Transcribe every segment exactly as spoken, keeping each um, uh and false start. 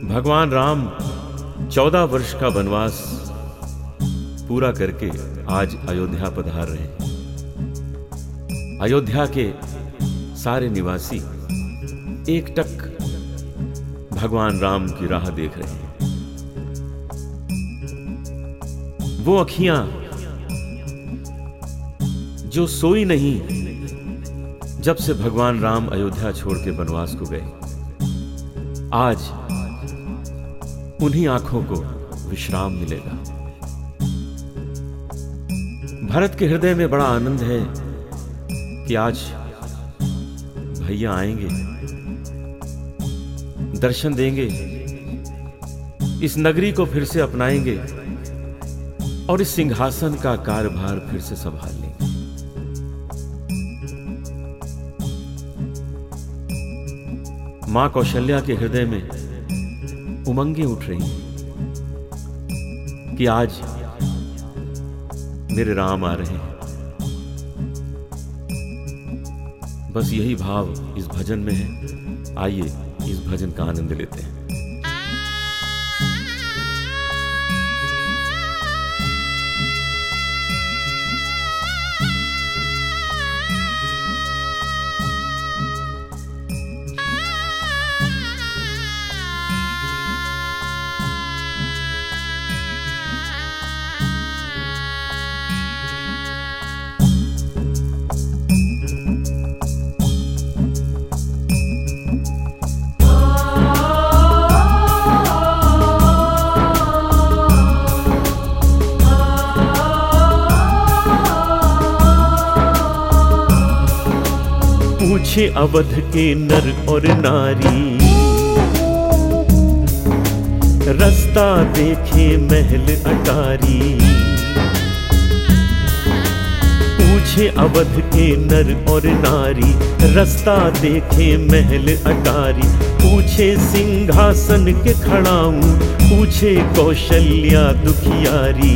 भगवान राम चौदह वर्ष का वनवास पूरा करके आज अयोध्या पधार रहे हैं। अयोध्या के सारे निवासी एकटक भगवान राम की राह देख रहे हैं। वो अखियां जो सोई नहीं जब से भगवान राम अयोध्या छोड़ के वनवास को गए, आज उन्हीं आंखों को विश्राम मिलेगा। भरत के हृदय में बड़ा आनंद है कि आज भैया आएंगे, दर्शन देंगे, इस नगरी को फिर से अपनाएंगे और इस सिंहासन का कार्यभार फिर से संभाल लेंगे। मां कौशल्या के हृदय में उमंगें उठ रही हैं कि आज मेरे राम आ रहे हैं। बस यही भाव इस भजन में है। आइए इस भजन का आनंद लेते हैं। पूछे अवध के नर और नारी, रास्ता देखे महल अटारी। पूछे अवध के नर और नारी, रास्ता देखे महल अटारी। पूछे सिंहासन के खड़ाऊं, पूछे कौशल्या दुखियारी।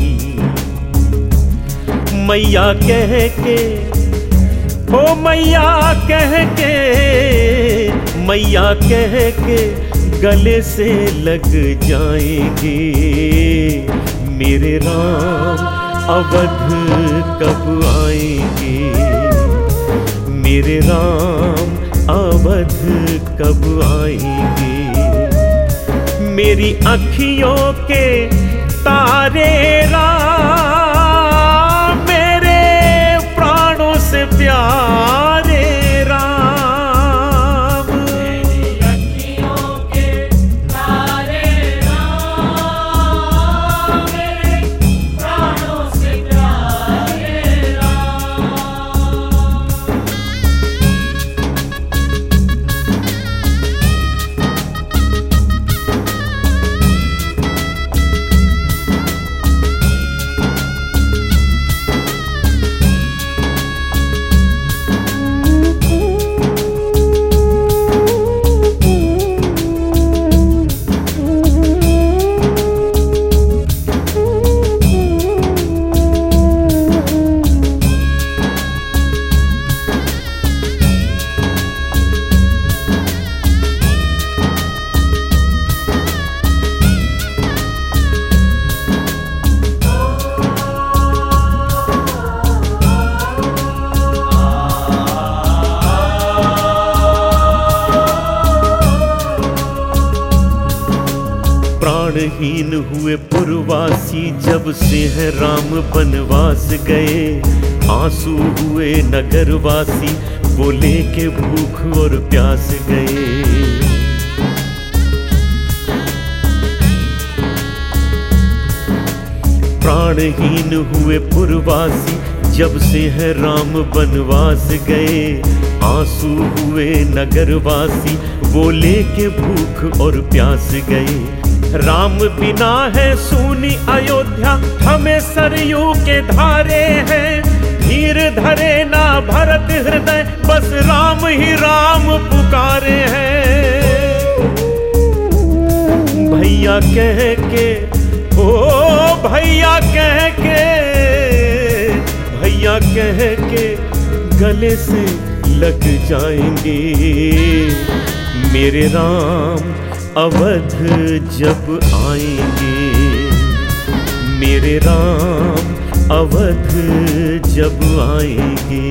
मैया कह के ओ मैया कह के, मैया कह के गले से लग जाएंगे। मेरे राम अवध कब आएंगे, मेरे राम अवध कब आएंगे। मेरी अखियों के तारे राम, मेरे प्राणों से प्यारे राम। मेरी अखियों के तारे राम, मेरे प्राणों से प्यारे राम। प्राणहीन हुए पुरवासी जब से है राम बनवास गए। आंसू हुए नगरवासी वो लेके भूख और प्यास गए। प्राणहीन हुए पुरवासी जब से है राम बनवास गए। आंसू हुए नगरवासी वो लेके भूख और प्यास गए। राम बिना है सूनी अयोध्या, हमें सरयू के धारे हैं। धीर धरे ना भरत हृदय, बस राम ही राम पुकारे हैं। भैया कह के ओ भैया कह के, भैया कह के गले से लग जाएंगे। मेरे राम अवध जब आएंगे, मेरे राम अवध जब आएंगे।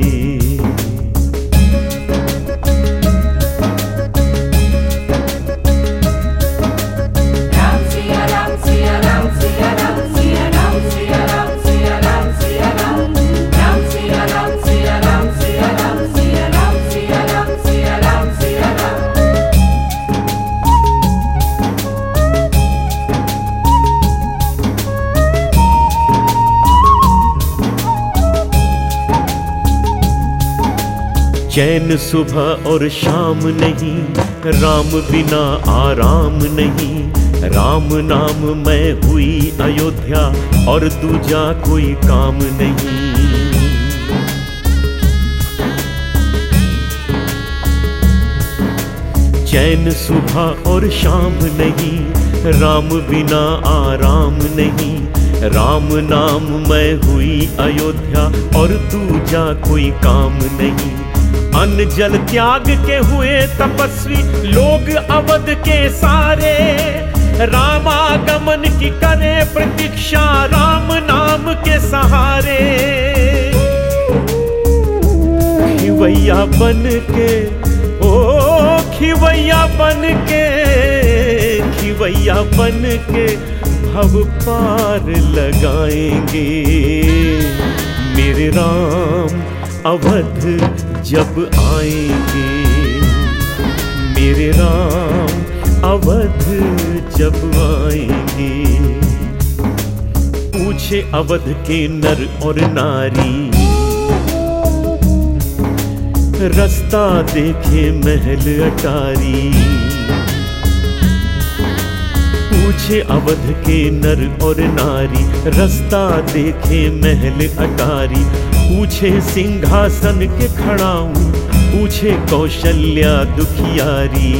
राम सिया राम सिया राम सिया राम सिया राम सिया राम सिया राम सिया राम राम सिया राम सिया राम सिया राम सिया राम सिया राम सिया राम सिया राम। चैन सुबह और शाम नहीं, राम बिना आराम नहीं। राम नाम में हुई अयोध्या और दूजा कोई काम नहीं। चैन सुबह और शाम नहीं, राम बिना आराम नहीं। राम नाम में हुई अयोध्या और दूजा कोई काम नहीं। अन्न जल त्याग के हुए तपस्वी लोग अवध के सारे। रामागमन की करे प्रतीक्षा राम नाम के सहारे। खिवैया बन के ओ खिवैया बन के खिवैया बन के भव पार लगाएंगे। मेरे राम अवध जब आएंगे, मेरे राम अवध जब आएंगे। पूछे अवध के नर और नारी, रास्ता देखे महल अटारी। पूछे अवध के नर और नारी, रास्ता देखे महल अटारी। पूछे सिंहासन के खड़ाऊं, पूछे कौशल्या दुखियारी।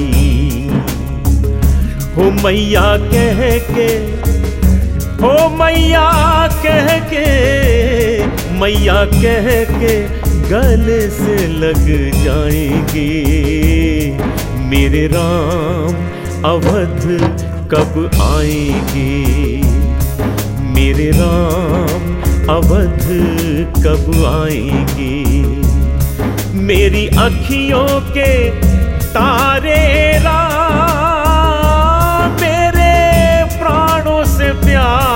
हो मैया कह के हो मैया कह के मैया कह के गले से लग जाएंगे। मेरे राम अवध कब आएंगे, मेरे राम अवध कब आएंगे। मेरी अखियों के तारे राम, मेरे प्राणों से प्यारे